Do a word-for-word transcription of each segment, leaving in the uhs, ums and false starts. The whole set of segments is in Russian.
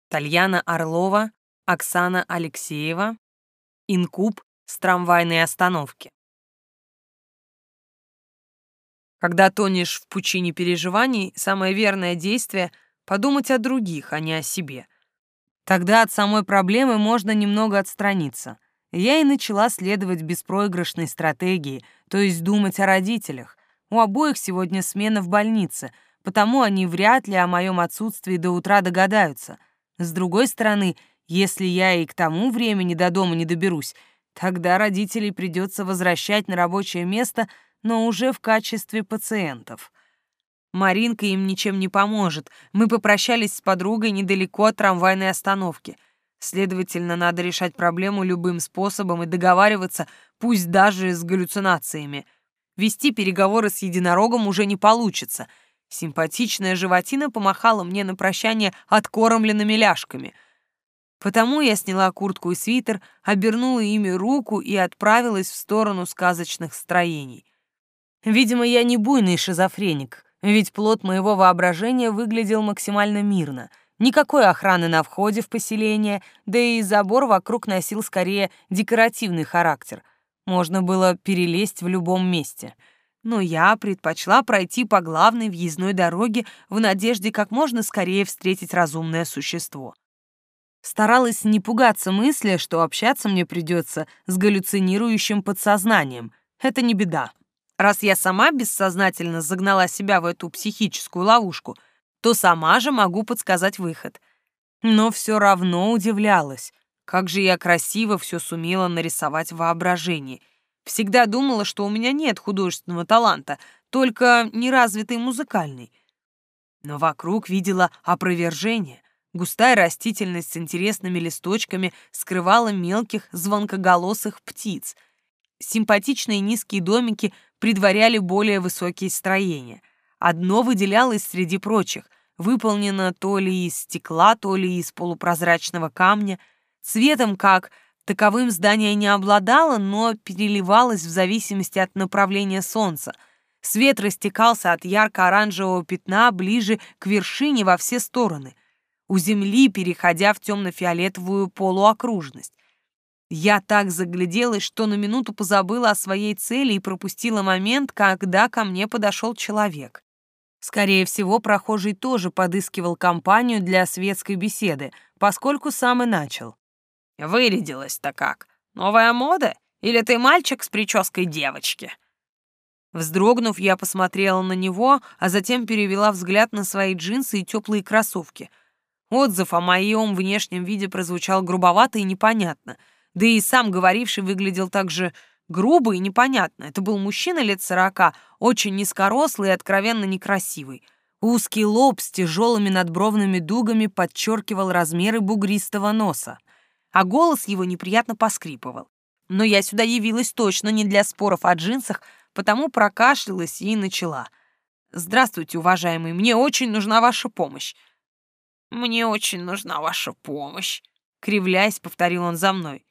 Тальяна Орлова, Оксана Алексеева. Инкуб с трамвайной остановки. Когда тонешь в пучине переживаний, самое верное действие — подумать о других, а не о себе. Тогда от самой проблемы можно немного отстраниться. Я и начала следовать беспроигрышной стратегии, то есть думать о родителях. У обоих сегодня смена в больнице, потому они вряд ли о моем отсутствии до утра догадаются. С другой стороны, если я и к тому времени до дома не доберусь, тогда родителей придется возвращать на рабочее место, но уже в качестве пациентов. Маринка им ничем не поможет. Мы попрощались с подругой недалеко от трамвайной остановки. Следовательно, надо решать проблему любым способом и договариваться, пусть даже с галлюцинациями. Вести переговоры с единорогом уже не получится. Симпатичная животина помахала мне на прощание откормленными ляжками. Потому я сняла куртку и свитер, обернула ими руку и отправилась в сторону сказочных строений. Видимо, я не буйный шизофреник, ведь плод моего воображения выглядел максимально мирно. Никакой охраны на входе в поселение, да и забор вокруг носил скорее декоративный характер. Можно было перелезть в любом месте. Но я предпочла пройти по главной въездной дороге в надежде как можно скорее встретить разумное существо. Старалась не пугаться мысли, что общаться мне придется с галлюцинирующим подсознанием. Это не беда. Раз я сама бессознательно загнала себя в эту психическую ловушку, то сама же могу подсказать выход. Но все равно удивлялась, как же я красиво все сумела нарисовать в воображении. Всегда думала, что у меня нет художественного таланта, только неразвитый музыкальный. Но вокруг видела опровержение. Густая растительность с интересными листочками скрывала мелких звонкоголосых птиц. Симпатичные низкие домики предваряли более высокие строения. Одно выделялось среди прочих, выполнено то ли из стекла, то ли из полупрозрачного камня. Цветом как таковым здание не обладало, но переливалось в зависимости от направления солнца. Свет растекался от ярко-оранжевого пятна ближе к вершине во все стороны, у земли переходя в темно-фиолетовую полуокружность. Я так загляделась, что на минуту позабыла о своей цели и пропустила момент, когда ко мне подошел человек. Скорее всего, прохожий тоже подыскивал компанию для светской беседы, поскольку сам и начал. «Вырядилась-то как? Новая мода? Или ты мальчик с прической девочки?» Вздрогнув, я посмотрела на него, а затем перевела взгляд на свои джинсы и теплые кроссовки. Отзыв о моем внешнем виде прозвучал грубовато и непонятно, да и сам говоривший выглядел так же грубо и непонятно. Это был мужчина лет сорока, очень низкорослый и откровенно некрасивый. Узкий лоб с тяжелыми надбровными дугами подчеркивал размеры бугристого носа, а голос его неприятно поскрипывал. Но я сюда явилась точно не для споров о джинсах, потому прокашлялась и начала. «Здравствуйте, уважаемый, мне очень нужна ваша помощь». «Мне очень нужна ваша помощь», — кривляясь, повторил он за мной.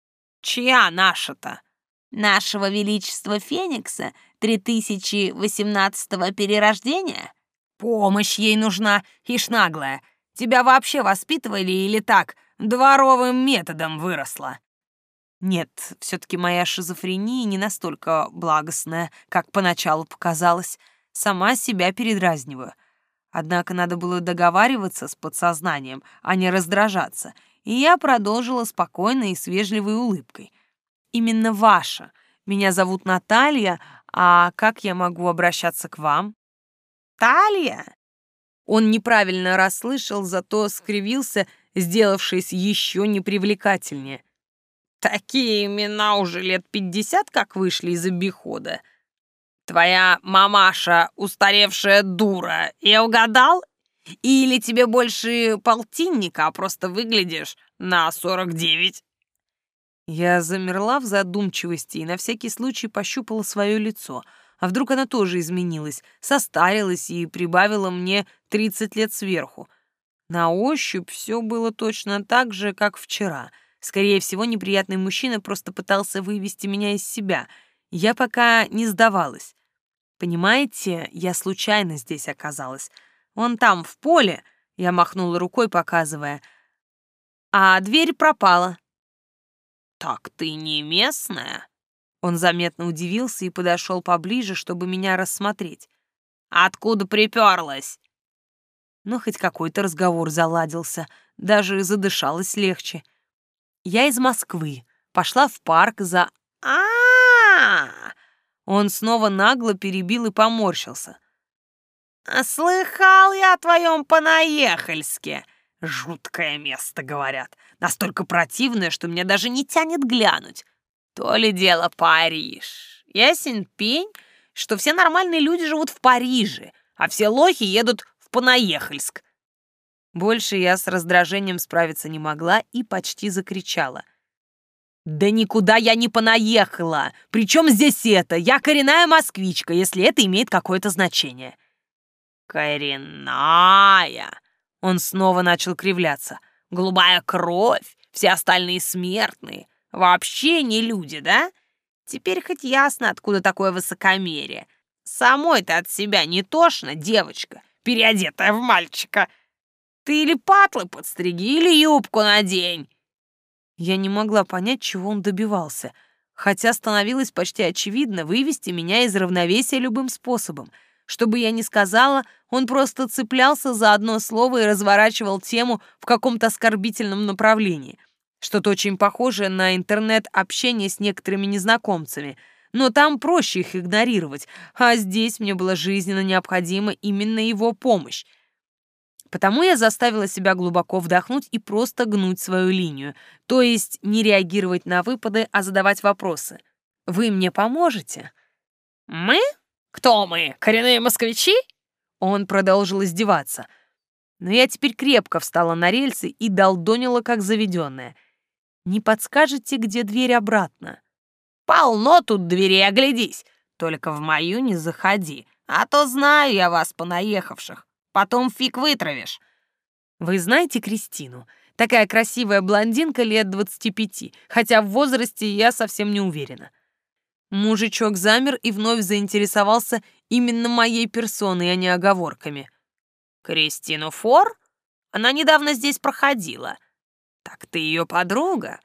«Чья наша-то?» «Нашего Величества Феникса три тысячи восемнадцатого перерождения?» «Помощь ей нужна, ишь наглая. Тебя вообще воспитывали или так, дворовым методом выросла?» Нет, все-таки моя шизофрения не настолько благостная, как поначалу показалось. Сама себя передразниваю. Однако надо было договариваться с подсознанием, а не раздражаться, и я продолжила спокойно и с вежливой улыбкой. «Именно ваша. Меня зовут Наталья, а как я могу обращаться к вам?» «Талья?» Он неправильно расслышал, зато скривился, сделавшись еще непривлекательнее. «Такие имена уже лет пятьдесят как вышли из обихода. Твоя мамаша устаревшая дура, я угадал? Или тебе больше полтинника, а просто выглядишь на сорок девять?» Я замерла в задумчивости и на всякий случай пощупала свое лицо. А вдруг оно тоже изменилось, состарилось и прибавило мне тридцать лет сверху. На ощупь все было точно так же, как вчера. Скорее всего, неприятный мужчина просто пытался вывести меня из себя. Я пока не сдавалась. Понимаете, я случайно здесь оказалась. Вон там, в поле, я махнула рукой, показывая, а дверь пропала. Так ты не местная? Он заметно удивился и подошел поближе, чтобы меня рассмотреть. Откуда приперлась? Но хоть какой-то разговор заладился, даже задышалось легче. Я из Москвы, пошла в парк за... А-а-а! Он снова нагло перебил и поморщился. Слыхал я о твоем Понаехальске. Жуткое место, говорят. Настолько противное, что меня даже не тянет глянуть. То ли дело Париж. Ясен пень, что все нормальные люди живут в Париже, а все лохи едут в Понаехальск. Больше я с раздражением справиться не могла и почти закричала. «Да никуда я не понаехала! Причем здесь это? Я коренная москвичка, если это имеет какое-то значение». «Коренная!» Он снова начал кривляться. «Голубая кровь, все остальные смертные. Вообще не люди, да? Теперь хоть ясно, откуда такое высокомерие. Самой-то от себя не тошно, девочка, переодетая в мальчика. Ты или патлы подстриги, или юбку надень». Я не могла понять, чего он добивался, хотя становилось почти очевидно вывести меня из равновесия любым способом. Что бы я ни сказала, он просто цеплялся за одно слово и разворачивал тему в каком-то оскорбительном направлении. Что-то очень похожее на интернет-общение с некоторыми незнакомцами. Но там проще их игнорировать, а здесь мне была жизненно необходима именно его помощь. Потому я заставила себя глубоко вдохнуть и просто гнуть свою линию, то есть не реагировать на выпады, а задавать вопросы. «Вы мне поможете?» «Мы? Кто мы? Коренные москвичи?» Он продолжил издеваться. Но я теперь крепко встала на рельсы и долдонила, как заведенная. «Не подскажете, где дверь обратно?» «Полно тут дверей, оглядись. Только в мою не заходи, а то знаю я вас, понаехавших. Потом фиг вытравишь». «Вы знаете Кристину? Такая красивая блондинка лет двадцати пяти, хотя в возрасте я совсем не уверена». Мужичок замер и вновь заинтересовался именно моей персоной, а не оговорками. «Кристину Фор? Она недавно здесь проходила. Так ты ее подруга?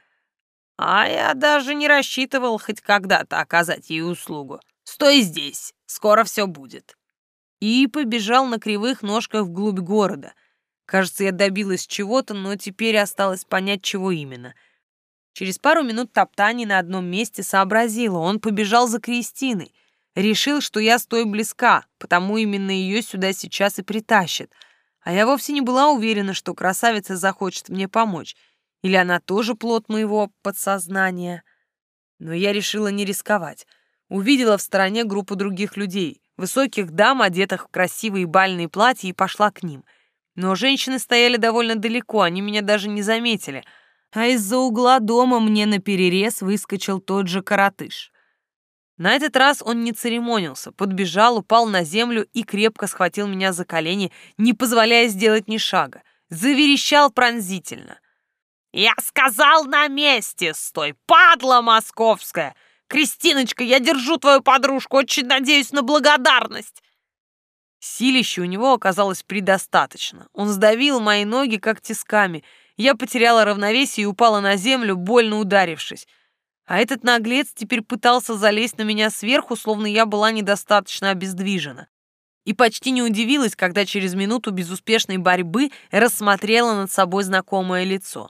А я даже не рассчитывал хоть когда-то оказать ей услугу. Стой здесь, скоро все будет». И побежал на кривых ножках вглубь города. Кажется, я добилась чего-то, но теперь осталось понять, чего именно. Через пару минут топтаний на одном месте сообразила, он побежал за Кристиной. Решил, что я стою близка, потому именно ее сюда сейчас и притащит. А я вовсе не была уверена, что красавица захочет мне помочь. Или она тоже плод моего подсознания. Но я решила не рисковать. Увидела в стороне группу других людей, высоких дам, одетых в красивые бальные платья, и пошла к ним. Но женщины стояли довольно далеко, они меня даже не заметили, а из-за угла дома мне наперерез выскочил тот же коротыш. На этот раз он не церемонился, подбежал, упал на землю и крепко схватил меня за колени, не позволяя сделать ни шага. Заверещал пронзительно. «Я сказал, на месте стой, падла московская! Кристиночка, я держу твою подружку, очень надеюсь на благодарность!» Силища у него оказалось предостаточно. Он сдавил мои ноги, как тисками. Я потеряла равновесие и упала на землю, больно ударившись. А этот наглец теперь пытался залезть на меня сверху, словно я была недостаточно обездвижена. И почти не удивилась, когда через минуту безуспешной борьбы рассмотрела над собой знакомое лицо.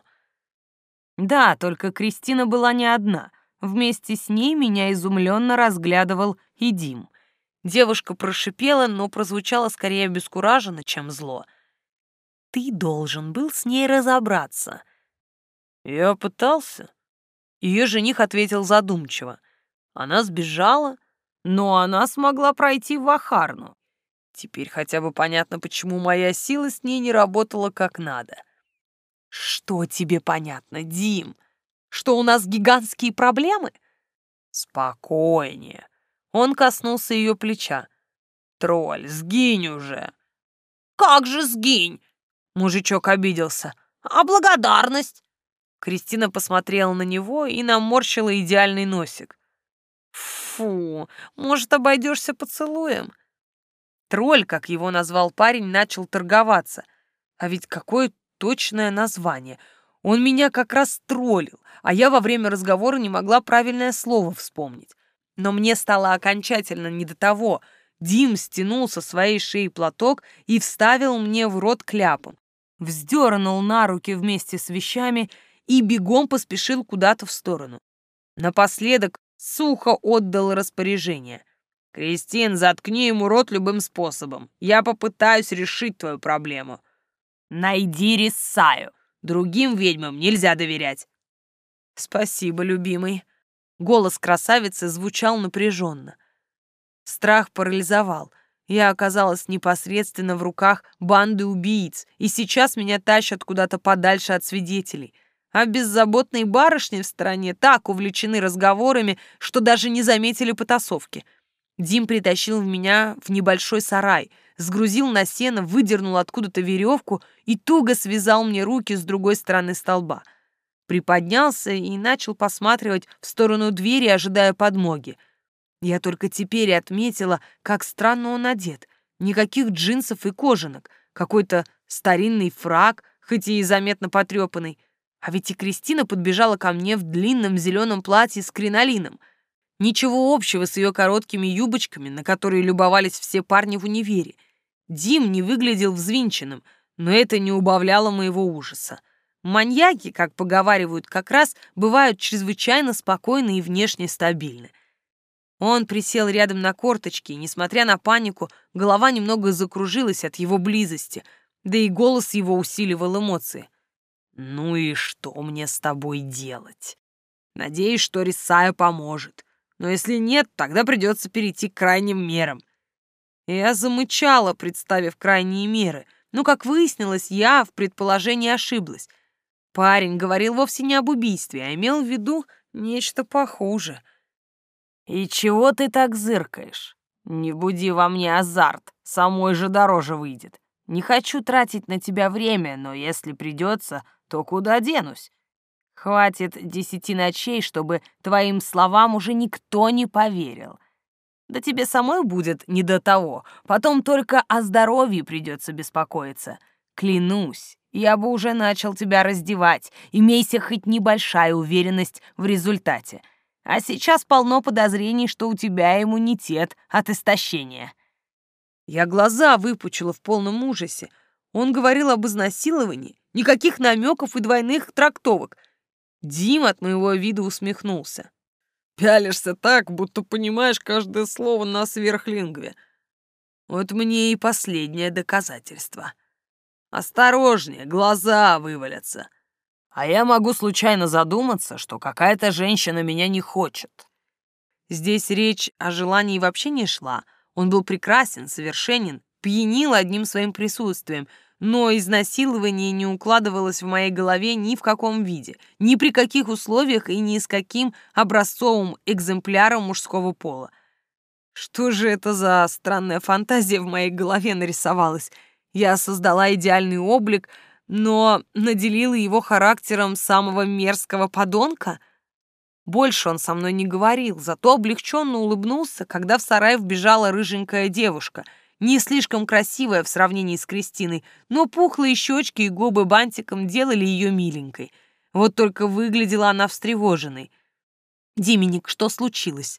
Да, только Кристина была не одна. Вместе с ней меня изумленно разглядывал и Дим. Девушка прошипела, но прозвучала скорее обескураженно, чем зло. «Ты должен был с ней разобраться». «Я пытался». Ее жених ответил задумчиво. Она сбежала, но она смогла пройти в Ахарну. Теперь хотя бы понятно, почему моя сила с ней не работала как надо. «Что тебе понятно, Дим? Что у нас гигантские проблемы?» «Спокойнее». Он коснулся ее плеча. «Тролль, сгинь уже!» «Как же сгинь?» Мужичок обиделся. «А благодарность?» Кристина посмотрела на него и наморщила идеальный носик. «Фу, может, обойдешься поцелуем?» Тролль, как его назвал парень, начал торговаться. А ведь какое точное название. Он меня как раз троллил, а я во время разговора не могла правильное слово вспомнить. Но мне стало окончательно не до того. Дим стянул со своей шеи платок и вставил мне в рот кляпом, вздернул на руки вместе с вещами и бегом поспешил куда-то в сторону. Напоследок сухо отдал распоряжение. «Кристин, заткни ему рот любым способом. Я попытаюсь решить твою проблему. Найди Рисаю. Другим ведьмам нельзя доверять». «Спасибо, любимый». Голос красавицы звучал напряженно. Страх парализовал. Я оказалась непосредственно в руках банды убийц, и сейчас меня тащат куда-то подальше от свидетелей. А беззаботные барышни в стороне так увлечены разговорами, что даже не заметили потасовки. Дим притащил в меня в небольшой сарай, сгрузил на сено, выдернул откуда-то веревку и туго связал мне руки с другой стороны столба. Приподнялся и начал посматривать в сторону двери, ожидая подмоги. Я только теперь отметила, как странно он одет. Никаких джинсов и кожанок, какой-то старинный фрак, хоть и заметно потрепанный. А ведь и Кристина подбежала ко мне в длинном зеленом платье с кринолином. Ничего общего с ее короткими юбочками, на которые любовались все парни в универе. Дим не выглядел взвинченным, но это не убавляло моего ужаса. Маньяки, как поговаривают, как раз бывают чрезвычайно спокойны и внешне стабильны. Он присел рядом на корточки, и, несмотря на панику, голова немного закружилась от его близости, да и голос его усиливал эмоции. «Ну и что мне с тобой делать? Надеюсь, что Рисая поможет. Но если нет, тогда придется перейти к крайним мерам». Я замычала, представив крайние меры, но, как выяснилось, я в предположении ошиблась. Парень говорил вовсе не об убийстве, а имел в виду нечто похуже. «И чего ты так зыркаешь? Не буди во мне азарт, самой же дороже выйдет. Не хочу тратить на тебя время, но если придется, то куда денусь? Хватит десяти ночей, чтобы твоим словам уже никто не поверил. Да тебе самой будет не до того, потом только о здоровье придется беспокоиться. Клянусь, я бы уже начал тебя раздевать, имейся хоть небольшая уверенность в результате. А сейчас полно подозрений, что у тебя иммунитет от истощения». Я глаза выпучила в полном ужасе. Он говорил об изнасиловании, никаких намеков и двойных трактовок. Дим от моего вида усмехнулся. «Пялишься так, будто понимаешь каждое слово на сверхлингве. Вот мне и последнее доказательство. Осторожнее, глаза вывалятся. А я могу случайно задуматься, что какая-то женщина меня не хочет». Здесь речь о желании вообще не шла. Он был прекрасен, совершенен, пьянил одним своим присутствием, но изнасилование не укладывалось в моей голове ни в каком виде, ни при каких условиях и ни с каким образцовым экземпляром мужского пола. Что же это за странная фантазия в моей голове нарисовалась? Я создала идеальный облик, но наделила его характером самого мерзкого подонка? Больше он со мной не говорил, зато облегченно улыбнулся, когда в сарай вбежала рыженькая девушка, не слишком красивая в сравнении с Кристиной, но пухлые щечки и губы бантиком делали ее миленькой. Вот только выглядела она встревоженной. «Диминик, что случилось?»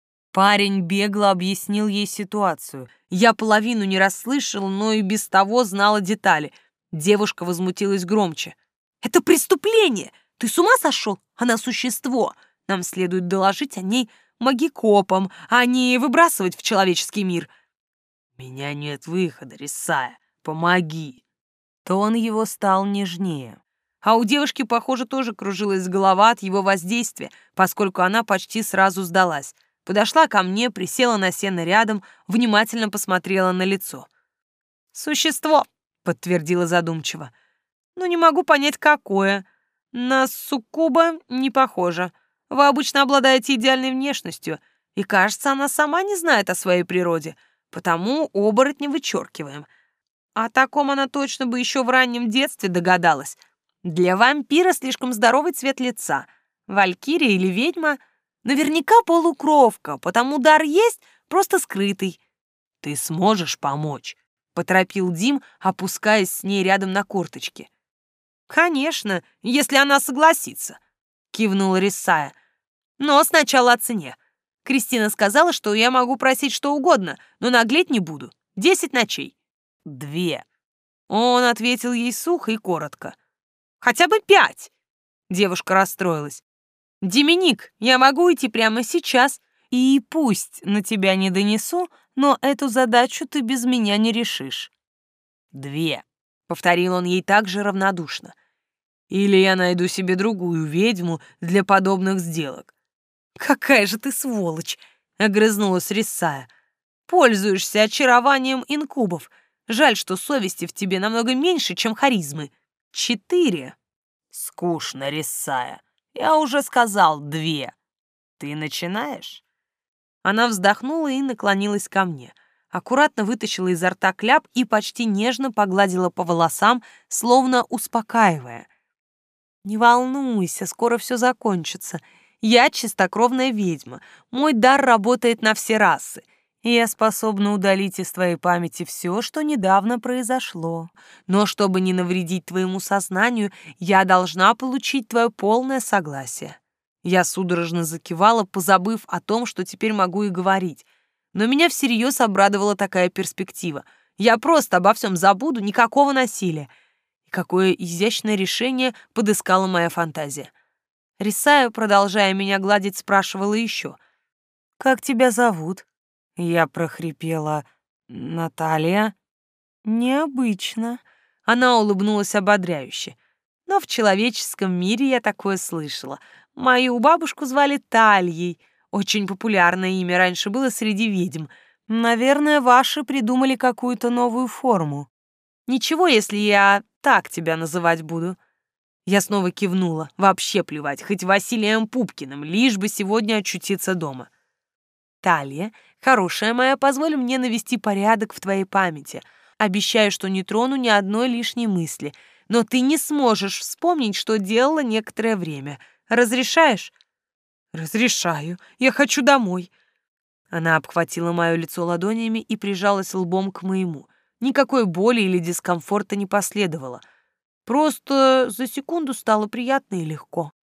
Парень бегло объяснил ей ситуацию. Я половину не расслышал, но и без того знала детали. Девушка возмутилась громче. «Это преступление! Ты с ума сошел? Она существо! Нам следует доложить о ней магикопам, а не выбрасывать в человеческий мир». «У меня нет выхода, Рисая. Помоги!» Тон его стал нежнее. А у девушки, похоже, тоже кружилась голова от его воздействия, поскольку она почти сразу сдалась. Подошла ко мне, присела на сено рядом, внимательно посмотрела на лицо. «Существо», — подтвердила задумчиво. «Но не могу понять, какое. На суккуба не похоже. Вы обычно обладаете идеальной внешностью, и, кажется, она сама не знает о своей природе, потому оборотня вычеркиваем. О таком она точно бы еще в раннем детстве догадалась. Для вампира слишком здоровый цвет лица. Валькирия или ведьма наверняка полукровка, потому дар есть, просто скрытый. Ты сможешь помочь?» — поторопил Дим, опускаясь с ней рядом на корточки. Конечно, если она согласится, кивнула Рисая. Но сначала о цене. Кристина сказала, что я могу просить что угодно, но наглеть не буду. Десять ночей. Две. Он ответил ей сухо и коротко. Хотя бы пять. Девушка расстроилась. Доминик, я могу идти прямо сейчас, и пусть на тебя не донесу, но эту задачу ты без меня не решишь. Две. Повторил он ей так же равнодушно. Или я найду себе другую ведьму для подобных сделок. Какая же ты сволочь, огрызнулась Рисая. Пользуешься очарованием инкубов. Жаль, что совести в тебе намного меньше, чем харизмы. Четыре. Скучно, Рисая. Я уже сказал две. Ты начинаешь? Она вздохнула и наклонилась ко мне. Аккуратно вытащила изо рта кляп и почти нежно погладила по волосам, словно успокаивая. «Не волнуйся, скоро все закончится. Я чистокровная ведьма. Мой дар работает на все расы. И я способна удалить из твоей памяти все, что недавно произошло. Но чтобы не навредить твоему сознанию, я должна получить твое полное согласие». Я судорожно закивала, позабыв о том, что теперь могу и говорить. Но меня всерьез обрадовала такая перспектива. Я просто обо всем забуду, никакого насилия. И какое изящное решение подыскала моя фантазия. Рисая, продолжая меня гладить, спрашивала еще. «Как тебя зовут?» Я прохрипела. «Наталья?» «Необычно». Она улыбнулась ободряюще. Но в человеческом мире я такое слышала. Мою бабушку звали Тальей. Очень популярное имя раньше было среди ведьм. Наверное, ваши придумали какую-то новую форму. Ничего, если я так тебя называть буду. Я снова кивнула. Вообще плевать, хоть Василием Пупкиным, лишь бы сегодня очутиться дома. Талья, хорошая моя, позволь мне навести порядок в твоей памяти. Обещаю, что не трону ни одной лишней мысли. Но ты не сможешь вспомнить, что делала некоторое время. Разрешаешь? Разрешаю. Я хочу домой. Она обхватила мое лицо ладонями и прижалась лбом к моему. Никакой боли или дискомфорта не последовало. Просто за секунду стало приятно и легко.